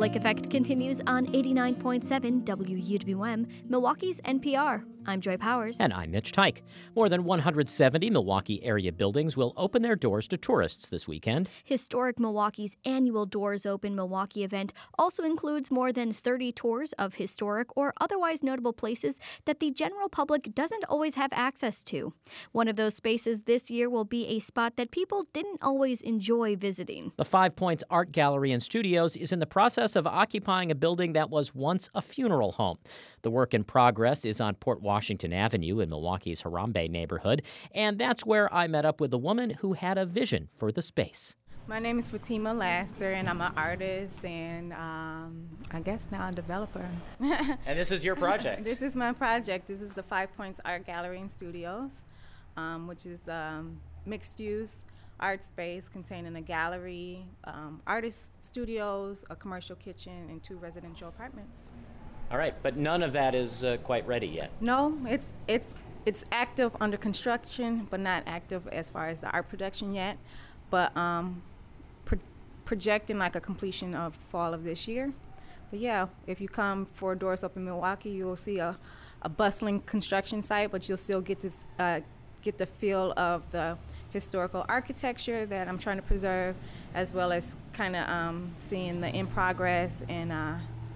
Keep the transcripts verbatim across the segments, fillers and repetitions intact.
Pike Effect continues on eighty-nine point seven W U W M, Milwaukee's N P R. I'm Joy Powers. And I'm Mitch Tyke. More than one hundred seventy Milwaukee area buildings will open their doors to tourists this weekend. Historic Milwaukee's annual Doors Open Milwaukee event also includes more than thirty tours of historic or otherwise notable places that the general public doesn't always have access to. One of those spaces this year will be a spot that people didn't always enjoy visiting. The Five Points Art Gallery and Studios is in the process of occupying a building that was once a funeral home. The work in progress is on Port Washington Avenue in Milwaukee's Harambe neighborhood, and that's where I met up with a woman who had a vision for the space. My name is Fatima Laster, and I'm an artist and um, I guess now a developer. And this is your project? This is my project. This is the Five Points Art Gallery and Studios, um, which is um, mixed-use art space containing a gallery, um, artist studios, a commercial kitchen, and two residential apartments. All right, but none of that is uh, quite ready yet. No, it's it's it's active under construction, but not active as far as the art production yet. But um, pro- projecting like a completion of fall of this year. But yeah, if you come for Doors Open Milwaukee, you'll see a, a bustling construction site, but you'll still get to uh, get the feel of the historical architecture that I'm trying to preserve, as well as kind of um, seeing the in progress and uh,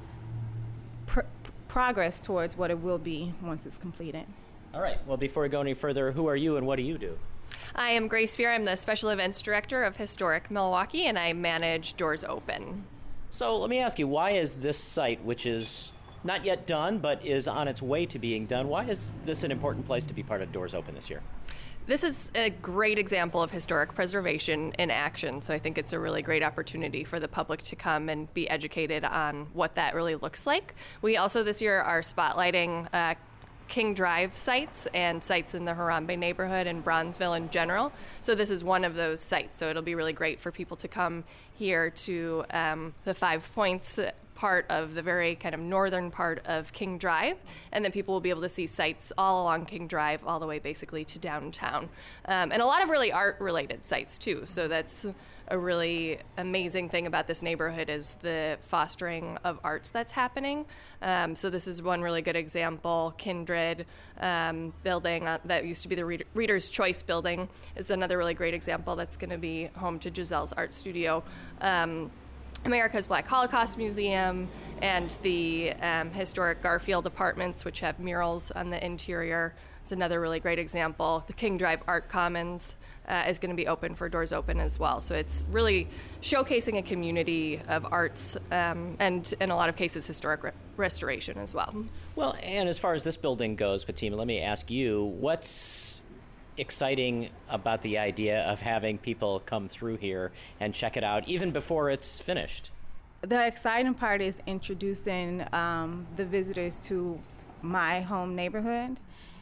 pr- progress towards what it will be once it's completed. All right. Well, before we go any further, who are you and what do you do? I am Grace Fear. I'm the Special Events Director of Historic Milwaukee, and I manage Doors Open. So let me ask you, why is this site, which is not yet done but is on its way to being done, why is this an important place to be part of Doors Open this year? This is a great example of historic preservation in action, so I think it's a really great opportunity for the public to come and be educated on what that really looks like. We also this year are spotlighting uh, King Drive sites and sites in the Harambe neighborhood and Bronzeville in general. So this is one of those sites, so it'll be really great for people to come here to um, the Five Points part of the very kind of northern part of King Drive, and then people will be able to see sites all along King Drive all the way basically to downtown. Um, and a lot of really art-related sites too, so that's a really amazing thing about this neighborhood is the fostering of arts that's happening. Um, so this is one really good example. Kindred um, building uh, that used to be the Reader, Reader's Choice building is another really great example that's going to be home to Giselle's art studio. Um, America's Black Holocaust Museum and the um, historic Garfield Apartments, which have murals on the interior. It's another really great example. The King Drive Art Commons uh, is going to be open for Doors Open as well. So it's really showcasing a community of arts um, and, in a lot of cases, historic re- restoration as well. Well, and as far as this building goes, Fatima, let me ask you, what's exciting about the idea of having people come through here and check it out even before it's finished? The exciting part is introducing um, the visitors to my home neighborhood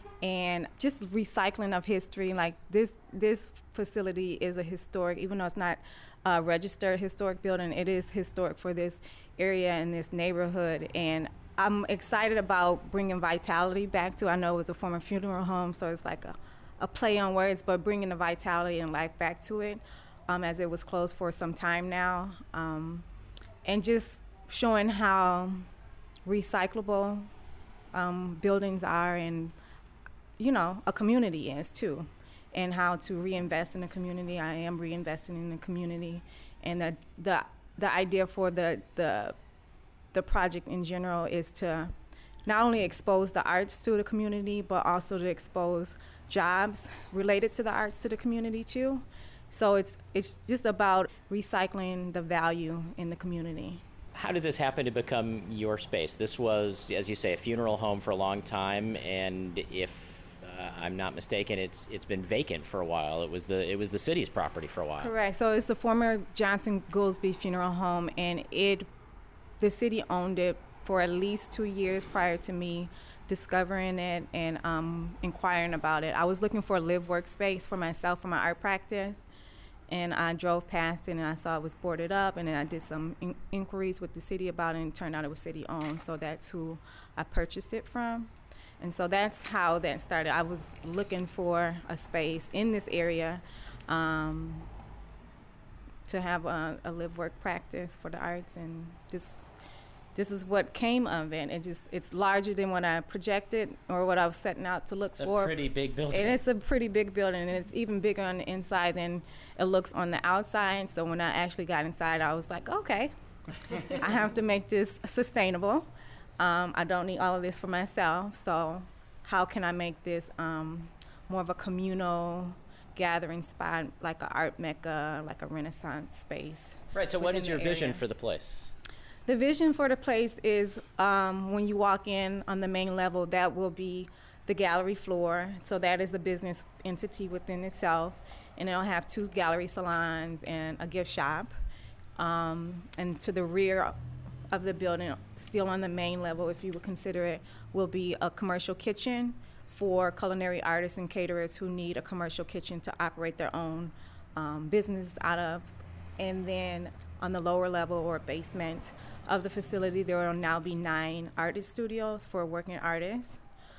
and just recycling of history. Like this this facility is a historic, even though it's not a registered historic building, it is historic for this area and this neighborhood. And I'm excited about bringing vitality back to, I know it was a former funeral home, so it's like a a play on words, but bringing the vitality and life back to it, um, as it was closed for some time now, um, and just showing how recyclable um, buildings are, and you know, a community is too, and how to reinvest in the community. I am reinvesting in the community, and the the the idea for the the the project in general is to not only expose the arts to the community, but also to expose jobs related to the arts to the community too. So it's it's just about recycling the value in the community. How did this happen to become your space? This was, as you say, a funeral home for a long time, and if uh, I'm not mistaken, it's it's been vacant for a while. It was the it was the city's property for a while. Correct. So it's the former Johnson Goolsbee Funeral Home, and it the city owned it for at least two years prior to me discovering it and um, inquiring about it. I was looking for a live workspace for myself for my art practice, and I drove past it and I saw it was boarded up, and then I did some in- inquiries with the city about it, and it turned out it was city owned, so that's who I purchased it from. And so that's how that started. I was looking for a space in this area um, to have a, a live work practice for the arts, and just this is what came of it. It just it's larger than what I projected or what I was setting out to look It's for. a pretty big building. And it's a pretty big building, and it's even bigger on the inside than it looks on the outside. So when I actually got inside, I was like, okay, I have to make this sustainable. Um, I don't need all of this for myself, so how can I make this um, more of a communal gathering spot, like an art mecca, like a Renaissance space? Right, so what is your vision area. for the place? The vision for the place is um, when you walk in on the main level, that will be the gallery floor. So that is the business entity within itself. And it'll have two gallery salons and a gift shop. Um, and to the rear of the building, still on the main level, if you would consider it, will be a commercial kitchen for culinary artists and caterers who need a commercial kitchen to operate their own um, business out of. And then on the lower level or basement of the facility, there will now be nine artist studios for working artists,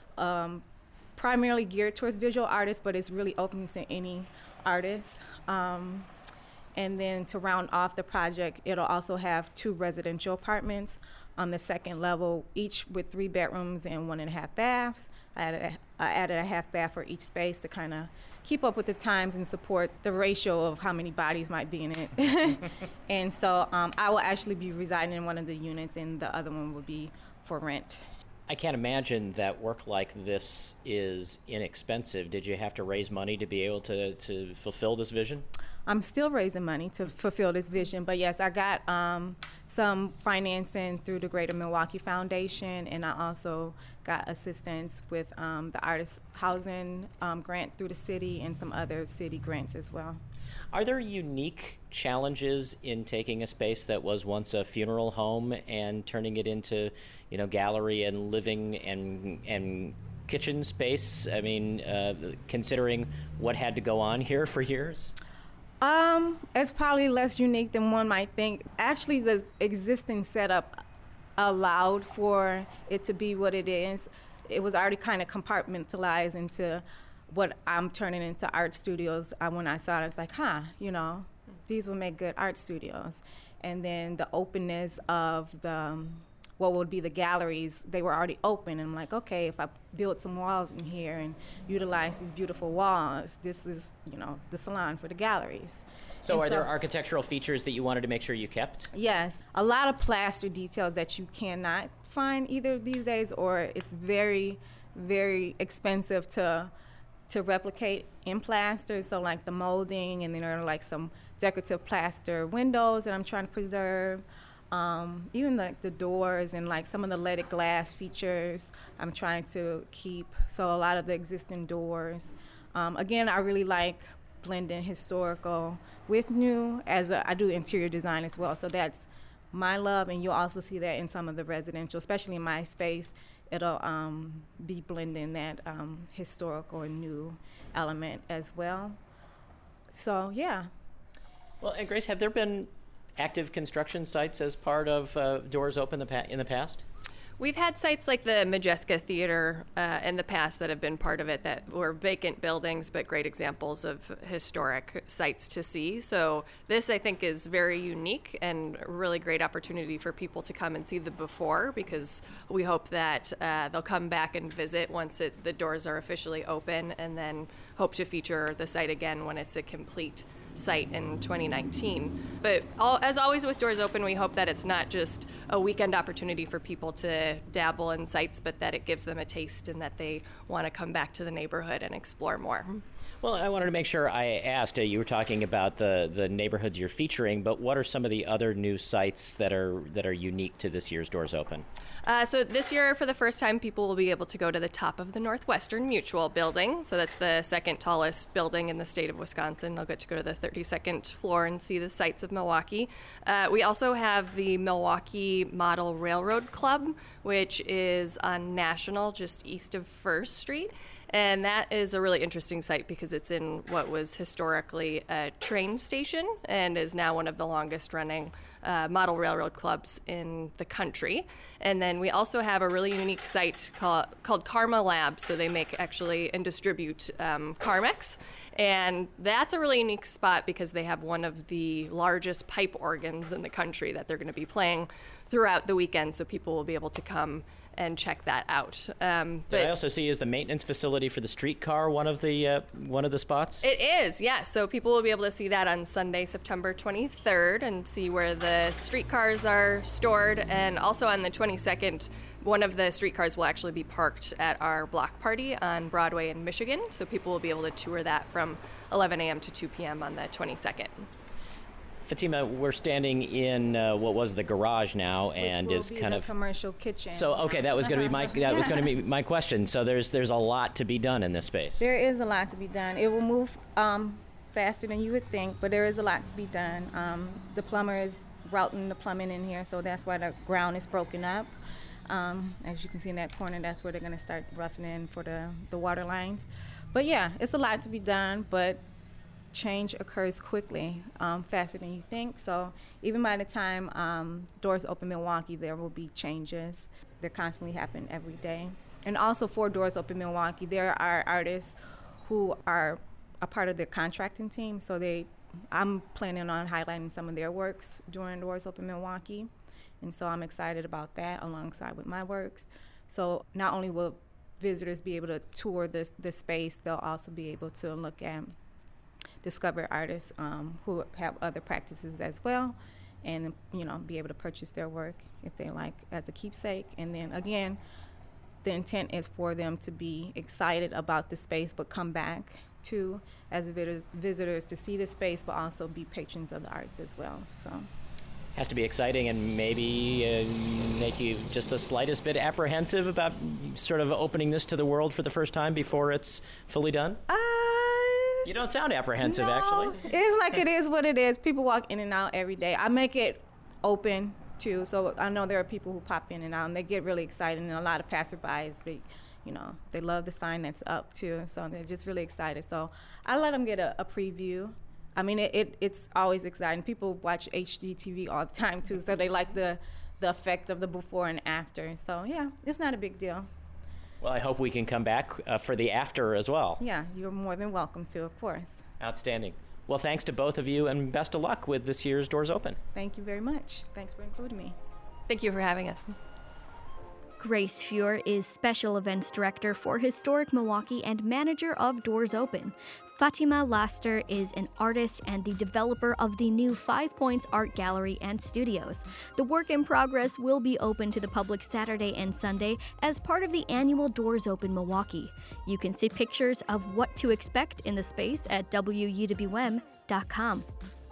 um, primarily geared towards visual artists, but it's really open to any artist. Um, and then to round off the project, it'll also have two residential apartments on the second level, each with three bedrooms and one and a half baths. I added a, I added a half bath for each space to kind of keep up with the times and support the ratio of how many bodies might be in it. And so um, I will actually be residing in one of the units, and the other one will be for rent. I can't imagine that work like this is inexpensive. Did you have to raise money to be able to, to fulfill this vision? I'm still raising money to fulfill this vision, but yes, I got um, some financing through the Greater Milwaukee Foundation, and I also got assistance with um, the Artist Housing um, grant through the city and some other city grants as well. Are there unique challenges in taking a space that was once a funeral home and turning it into, you know, gallery and living and and kitchen space? I mean, uh, considering what had to go on here for years? Um, it's probably less unique than one might think. Actually, the existing setup allowed for it to be what it is. It was already kind of compartmentalized into what I'm turning into art studios. I, when I saw it, I was like, huh, you know, these will make good art studios. And then the openness of the um, what would be the galleries, they were already open. And I'm like, okay, if I build some walls in here and utilize these beautiful walls, this is, you know, the salon for the galleries. So and are so, there architectural features that you wanted to make sure you kept? Yes, a lot of plaster details that you cannot find either these days, or it's very, very expensive to to replicate in plaster. So like the molding, and then there are like some decorative plaster windows that I'm trying to preserve. Um, even like the doors and like some of the leaded glass features I'm trying to keep. So a lot of the existing doors. Um, again, I really like blending historical with new, as a, I do interior design as well. So that's my love, and you'll also see that in some of the residential, especially in my space. It'll um, be blending that um, historical and new element as well. So yeah. Well, and Grace, have there been active construction sites as part of uh, Doors Open the pa- in the past? We've had sites like the Majeska Theater uh, in the past that have been part of it that were vacant buildings, but great examples of historic sites to see. So this, I think, is very unique and a really great opportunity for people to come and see the before, because we hope that uh, they'll come back and visit once it, the doors are officially open, and then hope to feature the site again when it's a complete site in twenty nineteen. But all, as always with Doors Open, we hope that it's not just a weekend opportunity for people to dabble in sites, but that it gives them a taste and that they want to come back to the neighborhood and explore more. Well, I wanted to make sure I asked, uh, you were talking about the, the neighborhoods you're featuring, but what are some of the other new sites that are that are unique to this year's Doors Open? Uh, so this year, for the first time, people will be able to go to the top of the Northwestern Mutual building. So that's the second tallest building in the state of Wisconsin. They'll get to go to the thirty-second floor and see the sights of Milwaukee. Uh, we also have the Milwaukee Model Railroad Club, which is on National, just east of First Street. And that is a really interesting site because it's in what was historically a train station and is now one of the longest running uh, model railroad clubs in the country. And then we also have a really unique site called, called Karma Lab. So they make actually and distribute um, Carmex. And that's a really unique spot because they have one of the largest pipe organs in the country that they're going to be playing throughout the weekend. So people will be able to come and check that out. Um, Did I also see is the maintenance facility for the streetcar one of the uh, one of the spots? It is, yes. So people will be able to see that on Sunday, September twenty-third, and see where the streetcars are stored. And also on the twenty-second, one of the streetcars will actually be parked at our block party on Broadway in Michigan. So people will be able to tour that from eleven a.m. to two p.m. on the twenty-second. Fatima, we're standing in uh, what was the garage now, and Which will is be kind the of commercial kitchen. So okay, that was going to be my that was going to be my question. So there's there's a lot to be done in this space. There is a lot to be done. It will move um, faster than you would think, but there is a lot to be done. Um, the plumber is routing the plumbing in here, so that's why the ground is broken up. Um, as you can see in that corner, that's where they're going to start roughing in for the the water lines. But yeah, it's a lot to be done, but change occurs quickly, um, faster than you think. So even by the time um, Doors Open Milwaukee, there will be changes. They're constantly happening every day. And also for Doors Open Milwaukee, there are artists who are a part of the contracting team. So they, I'm planning on highlighting some of their works during Doors Open Milwaukee. And so I'm excited about that alongside with my works. So not only will visitors be able to tour this, the space, they'll also be able to look at discover artists um, who have other practices as well, and you know, be able to purchase their work if they like as a keepsake. And then again, the intent is for them to be excited about the space, but come back to as visitors, visitors to see the space, but also be patrons of the arts as well. So. Has to be exciting and maybe uh, make you just the slightest bit apprehensive about sort of opening this to the world for the first time before it's fully done? Uh, You don't sound apprehensive, no, actually. It's like it is what it is. People walk in and out every day. I make it open, too, so I know there are people who pop in and out, and they get really excited, and a lot of passerbys, they, you know, they love the sign that's up, too, so they're just really excited. So I let them get a, a preview. I mean, it, it it's always exciting. People watch H G T V all the time, too, so they like the, the effect of the before and after. So, yeah, it's not a big deal. Well, I hope we can come back uh, for the after as well. Yeah, you're more than welcome to, of course. Outstanding. Well, thanks to both of you, and best of luck with this year's Doors Open. Thank you very much. Thanks for including me. Thank you for having us. Grace Fuhr is Special Events Director for Historic Milwaukee and manager of Doors Open. Fatima Laster is an artist and the developer of the new Five Points Art Gallery and Studios. The work in progress will be open to the public Saturday and Sunday as part of the annual Doors Open Milwaukee. You can see pictures of what to expect in the space at W U W M dot com.